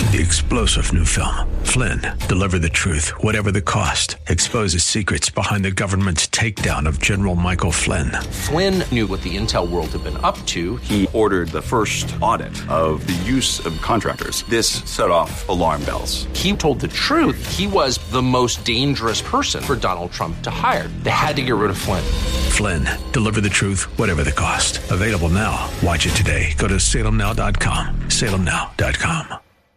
The explosive new film, Flynn, deliver the truth, whatever the cost, exposes secrets behind the government's takedown of General Michael Flynn. Flynn knew what the intel world had been up to. He ordered the first audit of the use of contractors. This set off alarm bells. He told the truth. He was the most dangerous person for Donald Trump to hire. They had to get rid of Flynn. Flynn, deliver the truth, whatever the cost. Available now. Watch it today. Go to salemnow.com. salemnow.com.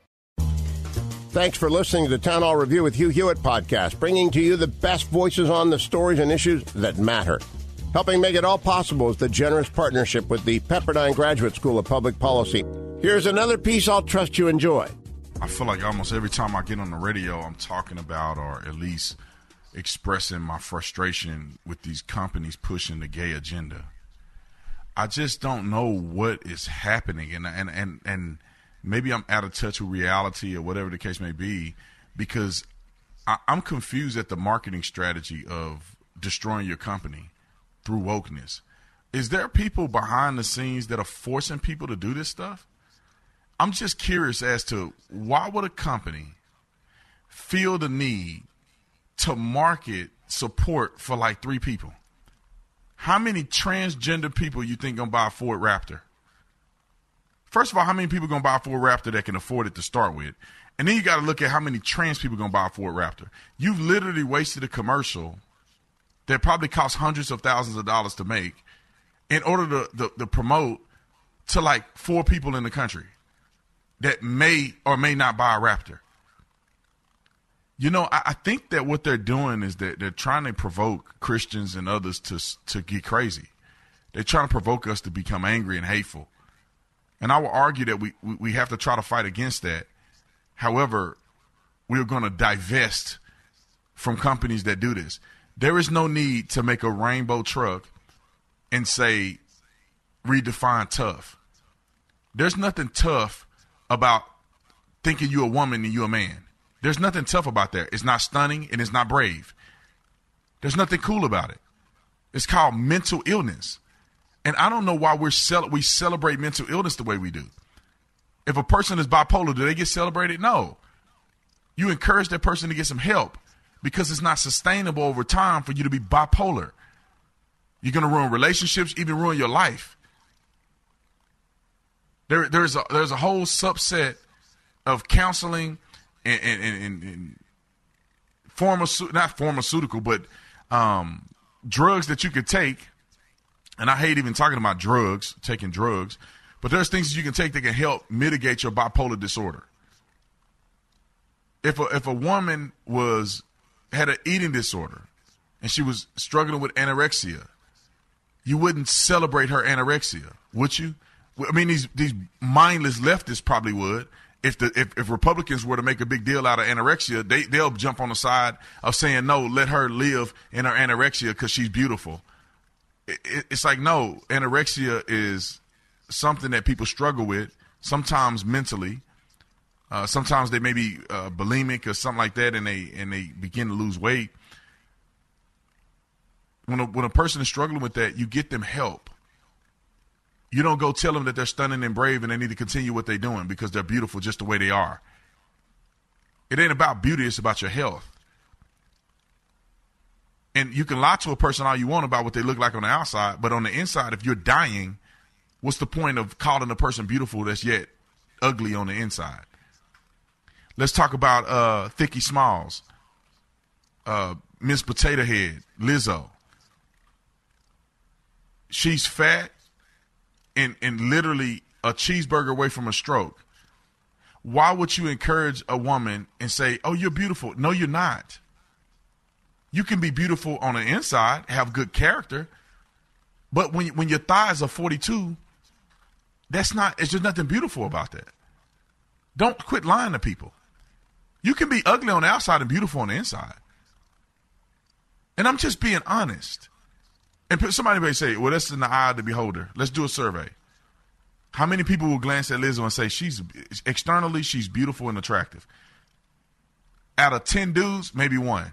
Thanks for listening to the Town Hall Review with Hugh Hewitt podcast, bringing to you the best voices on the stories and issues that matter. Helping make it all possible is the generous partnership with the Pepperdine Graduate School of Public Policy. Here's another piece I'll trust you enjoy. I feel like almost every time I get on the radio, I'm talking about or at least expressing my frustration with these companies pushing the gay agenda. I just don't know what is happening, and maybe I'm out of touch with reality or whatever the case may be, because I'm confused at the marketing strategy of destroying your company through wokeness. Is there people behind the scenes that are forcing people to do this stuff? I'm just curious as to why would a company feel the need to market support for like 3 people? How many transgender people you think gonna buy a Ford Raptor? First of all, how many people going to buy a Ford Raptor that can afford it to start with? And then you got to look at how many trans people going to buy a Ford Raptor. You've literally wasted a commercial that probably costs hundreds of thousands of dollars to make in order to promote to like 4 people in the country that may or may not buy a Raptor. You know, I think that what they're doing is that they're trying to provoke Christians and others to get crazy. They're trying to provoke us to become angry and hateful. And I will argue that we have to try to fight against that. However, we're going to divest from companies that do this. There is no need to make a rainbow truck and say, redefine tough. There's nothing tough about thinking you're a woman and you're a man. There's nothing tough about that. It's not stunning and it's not brave. There's nothing cool about it. It's called mental illness. And I don't know why we celebrate mental illness the way we do. If a person is bipolar, do they get celebrated? No. You encourage that person to get some help because it's not sustainable over time for you to be bipolar. You're going to ruin relationships, even ruin your life. There's a whole subset of counseling and not pharmaceutical, but drugs that you could take. And I hate even talking about taking drugs, but there's things that you can take that can help mitigate your bipolar disorder. If a woman had an eating disorder and she was struggling with anorexia, you wouldn't celebrate her anorexia, would you? I mean, these mindless leftists probably would. If Republicans were to make a big deal out of anorexia, they'll jump on the side of saying, no, let her live in her anorexia because she's beautiful. It's like, no, anorexia is something that people struggle with, sometimes mentally. Sometimes they may be bulimic or something like that, and they begin to lose weight. When a person is struggling with that, you get them help. You don't go tell them that they're stunning and brave and they need to continue what they're doing because they're beautiful just the way they are. It ain't about beauty, it's about your health. And you can lie to a person all you want about what they look like on the outside, but on the inside, if you're dying, what's the point of calling a person beautiful that's yet ugly on the inside? Let's talk about Thicky Smalls, Miss Potato Head, Lizzo. She's fat and literally a cheeseburger away from a stroke. Why would you encourage a woman and say, oh, you're beautiful? No, you're not. You can be beautiful on the inside, have good character, but when your thighs are 42, it's just nothing beautiful about that. Don't quit lying to people. You can be ugly on the outside and beautiful on the inside. And I'm just being honest. And somebody may say, well, that's in the eye of the beholder. Let's do a survey. How many people will glance at Lizzo and say externally she's beautiful and attractive? Out of 10 dudes, maybe 1.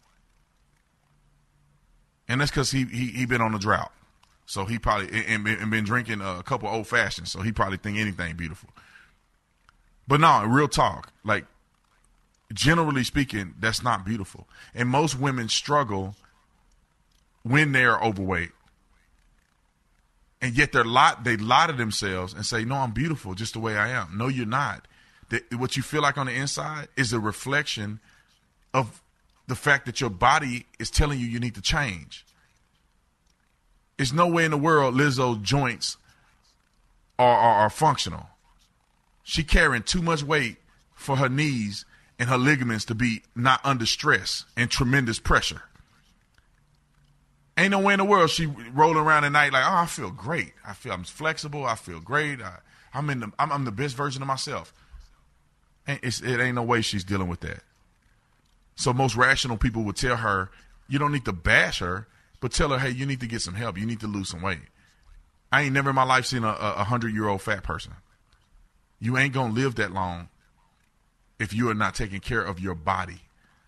And that's because he been on a drought. So he probably and been drinking a couple old fashions. So he probably think anything beautiful. But no, real talk. Like, generally speaking, that's not beautiful. And most women struggle when they're overweight. And yet they lie to themselves and say, no, I'm beautiful just the way I am. No, you're not. What you feel like on the inside is a reflection of the fact that your body is telling you need to change. There's no way in the world Lizzo's joints are functional. She carrying too much weight for her knees and her ligaments to be not under stress and tremendous pressure. Ain't no way in the world she rolling around at night like, oh, I feel great. I'm flexible. I feel great. I'm the best version of myself. It ain't no way she's dealing with that. So most rational people would tell her, you don't need to bash her, but tell her, hey, you need to get some help. You need to lose some weight. I ain't never in my life seen a 100-year-old fat person. You ain't going to live that long if you are not taking care of your body.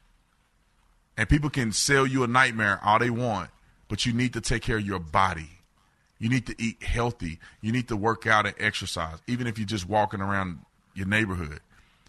And people can sell you a nightmare all they want, but you need to take care of your body. You need to eat healthy. You need to work out and exercise, even if you're just walking around your neighborhood.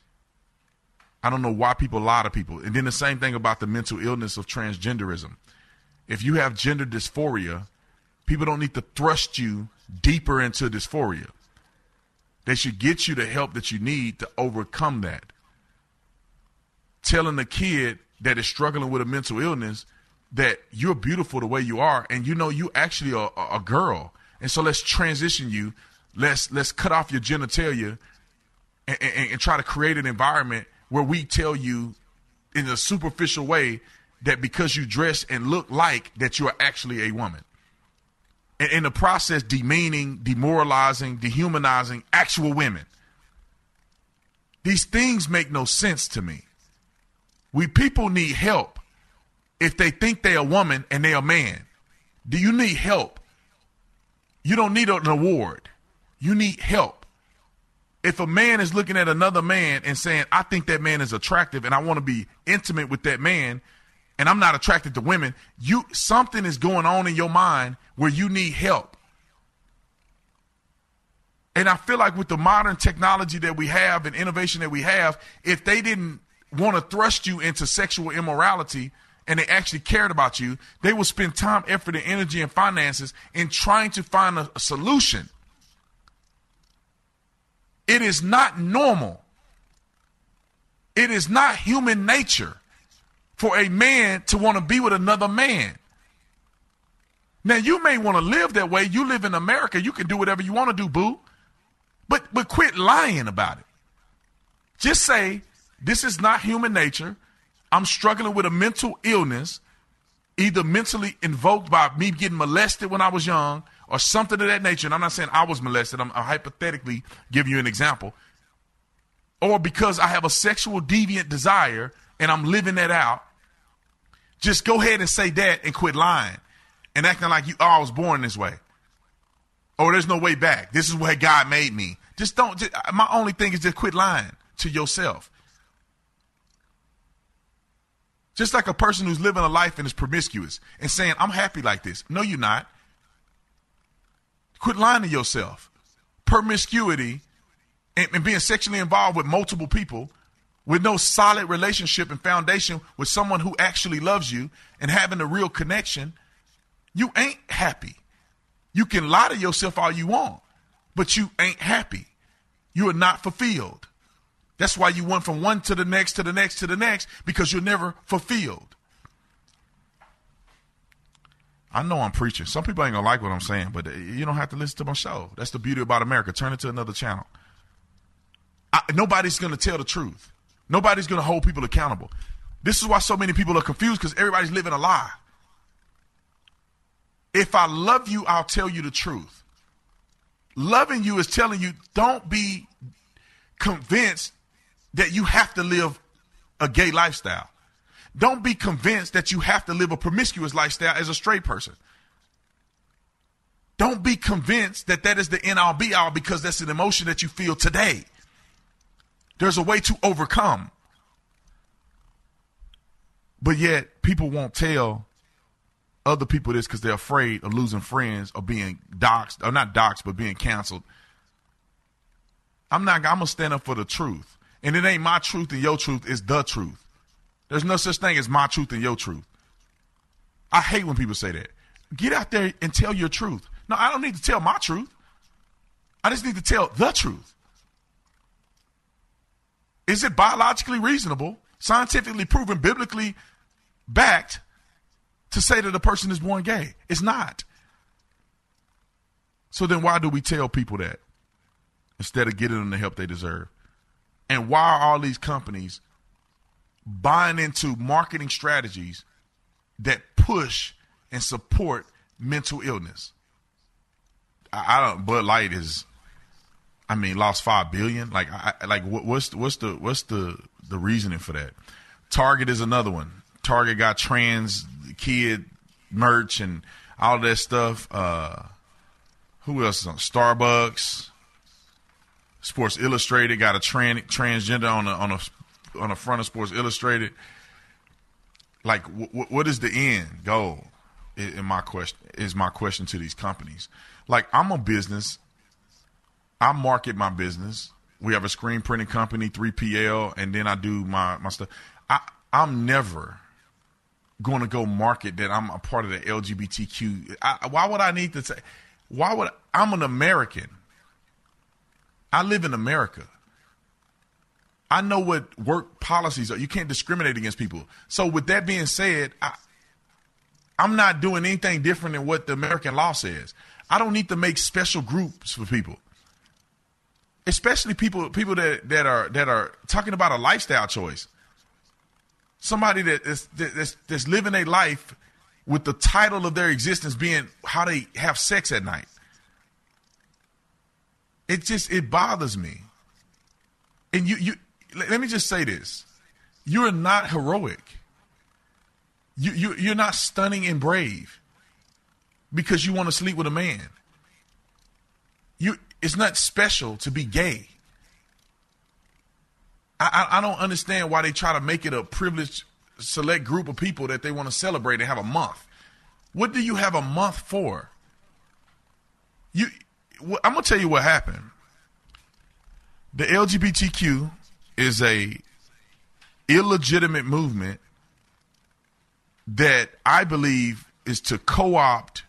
I don't know why people lie to people. And then the same thing about the mental illness of transgenderism. If you have gender dysphoria, people don't need to thrust you deeper into dysphoria. They should get you the help that you need to overcome that. Telling a kid that is struggling with a mental illness that you're beautiful the way you are, and you know you actually are a girl. And so let's transition you. Let's cut off your genitalia and try to create an environment where we tell you in a superficial way that because you dress and look like that you are actually a woman. And in the process, demeaning, demoralizing, dehumanizing actual women. These things make no sense to me. People need help if they think they're a woman and they're a man. Do you need help? You don't need an award. You need help. If a man is looking at another man and saying, I think that man is attractive and I want to be intimate with that man, and I'm not attracted to women, something is going on in your mind where you need help. And I feel like with the modern technology that we have and innovation that we have, if they didn't want to thrust you into sexual immorality and they actually cared about you, they would spend time, effort, and energy and finances in trying to find a solution. It is not normal. It is not human nature for a man to want to be with another man. Now, you may want to live that way. You live in America. You can do whatever you want to do, boo. But quit lying about it. Just say, this is not human nature. I'm struggling with a mental illness, either mentally invoked by me getting molested when I was young or something of that nature. And I'm not saying I was molested. I'm hypothetically giving you an example. Or because I have a sexual deviant desire and I'm living that out. Just go ahead and say that and quit lying and acting like I was born this way. Or there's no way back. This is the way God made me. My only thing is just quit lying to yourself. Just like a person who's living a life and is promiscuous and saying, I'm happy like this. No, you're not. Quit lying to yourself. Promiscuity and being sexually involved with multiple people with no solid relationship and foundation with someone who actually loves you and having a real connection, you ain't happy. You can lie to yourself all you want, but you ain't happy. You are not fulfilled. That's why you went from one to the next, to the next, to the next, because you're never fulfilled. I know I'm preaching. Some people ain't going to like what I'm saying, but you don't have to listen to my show. That's the beauty about America. Turn it to another channel. Nobody's going to tell the truth. Nobody's going to hold people accountable. This is why so many people are confused, because everybody's living a lie. If I love you, I'll tell you the truth. Loving you is telling you, don't be convinced that you have to live a gay lifestyle. Don't be convinced that you have to live a promiscuous lifestyle as a straight person. Don't be convinced that that is the end all be all because that's an emotion that you feel today. There's a way to overcome. But yet people won't tell other people this because they're afraid of losing friends or being doxxed, or not doxxed, but being canceled. I'm going to stand up for the truth. And it ain't my truth and your truth. It's the truth. There's no such thing as my truth and your truth. I hate when people say that. Get out there and tell your truth. No, I don't need to tell my truth. I just need to tell the truth. Is it biologically reasonable, scientifically proven, biblically backed to say that a person is born gay? It's not. So then why do we tell people that instead of getting them the help they deserve? And why are all these companies buying into marketing strategies that push and support mental illness? I don't. Bud Light lost $5 billion. What's the reasoning for that? Target is another one. Target got trans kid merch and all of that stuff. Who else is on? Starbucks, Sports Illustrated got a transgender on the front of Sports Illustrated. Like, what is the end goal? Is my question to these companies. Like, I'm a business. I market my business. We have a screen printing company, 3PL, and then I do my stuff. I'm never going to go market that I'm a part of the LGBTQ. Why would I need to say? I'm an American. I live in America. I know what work policies are. You can't discriminate against people. So with that being said, I'm not doing anything different than what the American law says. I don't need to make special groups for people, especially people that are talking about a lifestyle choice. Somebody that's living a life with the title of their existence being how they have sex at night. It bothers me. And you let me just say this. You're not heroic. You're not stunning and brave because you want to sleep with a man. It's not special to be gay. I don't understand why they try to make it a privileged select group of people that they want to celebrate and have a month. What do you have a month for? I'm going to tell you what happened. The LGBTQ is a illegitimate movement that I believe is to co-opt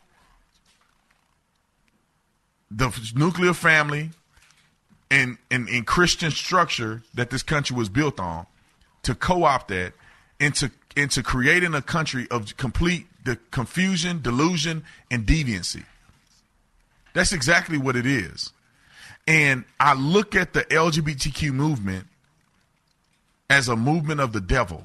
the nuclear family and Christian structure that this country was built on, to co-opt that into creating a country of complete confusion, delusion, and deviancy. That's exactly what it is. And I look at the LGBTQ movement as a movement of the devil.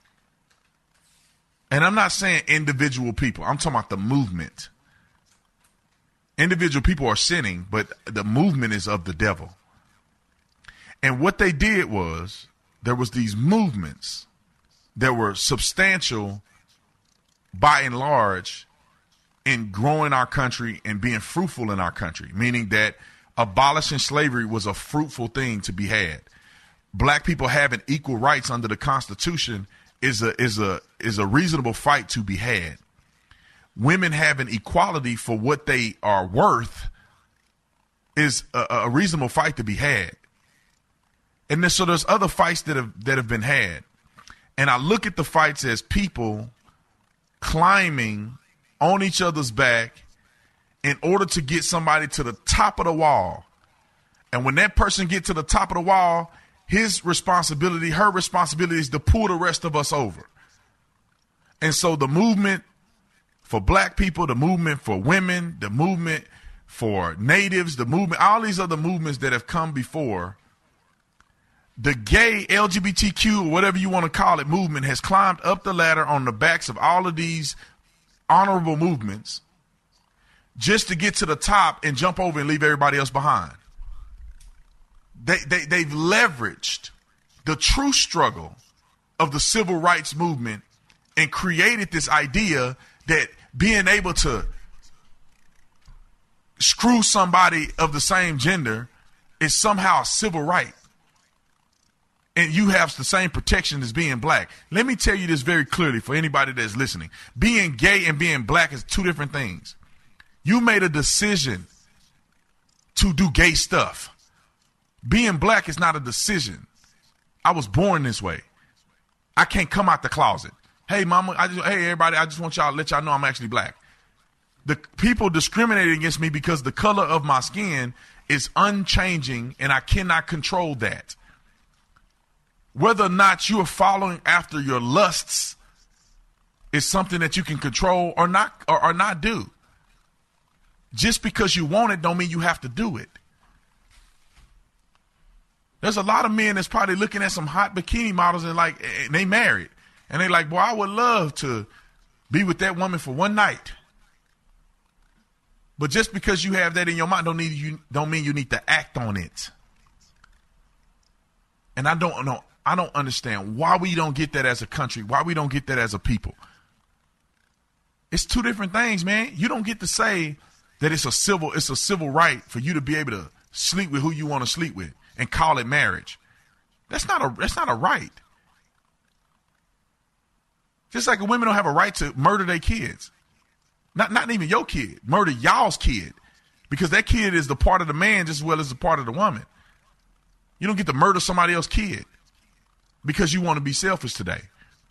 And I'm not saying individual people. I'm talking about the movement. Individual people are sinning, but the movement is of the devil. And what they did was, there was these movements that were substantial by and large in growing our country and being fruitful in our country, meaning that abolishing slavery was a fruitful thing to be had. Black people having equal rights under the Constitution is a reasonable fight to be had. Women having equality for what they are worth is a reasonable fight to be had. And so there's other fights that have been had. And I look at the fights as people climbing on each other's back in order to get somebody to the top of the wall. And when that person gets to the top of the wall, her responsibility is to pull the rest of us over. And so the movement for black people, the movement for women, the movement for natives, the movement, all these other movements that have come before, the gay LGBTQ, or whatever you want to call it, movement has climbed up the ladder on the backs of all of these honorable movements just to get to the top and jump over and leave everybody else behind. They've leveraged the true struggle of the civil rights movement and created this idea that being able to screw somebody of the same gender is somehow a civil right. And you have the same protection as being black. Let me tell you this very clearly for anybody that's listening. Being gay and being black is two different things. You made a decision to do gay stuff. Being black is not a decision. I was born this way. I can't come out the closet. Hey, mama, hey, everybody, I just want y'all to let y'all know I'm actually black. The people discriminating against me because the color of my skin is unchanging, and I cannot control that. Whether or not you are following after your lusts is something that you can control or not do. Just because you want it don't mean you have to do it. There's a lot of men that's probably looking at some hot bikini models and they married. And they like, boy, I would love to be with that woman for one night. But just because you have that in your mind don't mean you need to act on it. And I don't understand why we don't get that as a country, why we don't get that as a people. It's two different things, man. You don't get to say that it's a civil right for you to be able to sleep with who you want to sleep with and call it marriage. That's not a right. Just like women don't have a right to murder their kids. Not even your kid. Murder y'all's kid. Because that kid is the part of the man just as well as the part of the woman. You don't get to murder somebody else's kid because you want to be selfish today.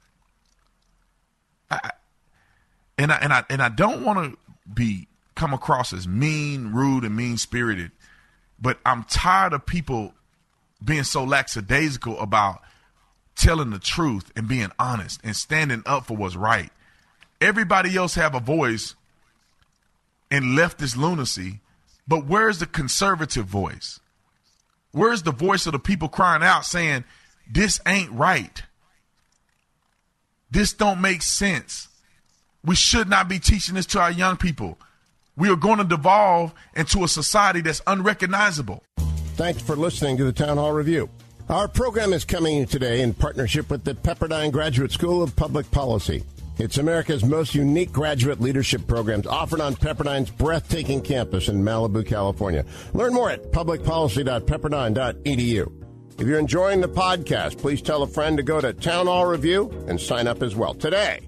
I don't want to come across as mean, rude, and mean-spirited, but I'm tired of people being so lackadaisical about telling the truth and being honest and standing up for what's right. Everybody else have a voice and leftist lunacy, but where's the conservative voice? Where's the voice of the people crying out saying, this ain't right? This don't make sense. We should not be teaching this to our young people. We are going to devolve into a society that's unrecognizable. Thanks for listening to the Town Hall Review. Our program is coming today in partnership with the Pepperdine Graduate School of Public Policy. It's America's most unique graduate leadership programs offered on Pepperdine's breathtaking campus in Malibu, California. Learn more at publicpolicy.pepperdine.edu. If you're enjoying the podcast, please tell a friend to go to Town Hall Review and sign up as well today.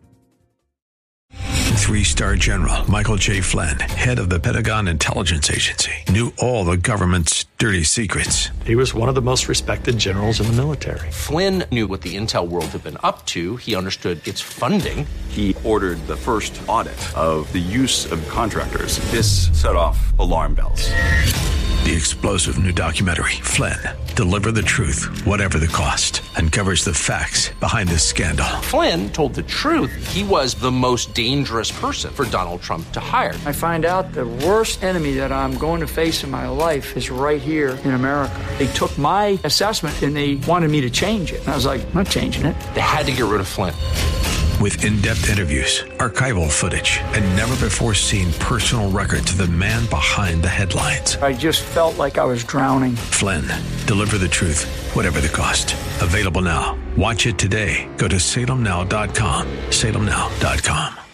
3-star General Michael J. Flynn, head of the Pentagon Intelligence Agency, knew all the government's dirty secrets. He was one of the most respected generals in the military. Flynn knew what the intel world had been up to. He understood its funding. He ordered the first audit of the use of contractors. This set off alarm bells. The explosive new documentary, Flynn, Deliver the Truth, Whatever the Cost, uncovers the facts behind this scandal. Flynn told the truth. He was the most dangerous person for Donald Trump to hire. I find out the worst enemy that I'm going to face in my life is right here in America. They took my assessment and they wanted me to change it. And I was like, I'm not changing it. They had to get rid of Flynn. With in-depth interviews, archival footage, and never-before-seen personal records of the man behind the headlines. I just felt like I was drowning. Flynn, Deliver the Truth, Whatever the Cost. Available now. Watch it today. Go to salemnow.com. salemnow.com.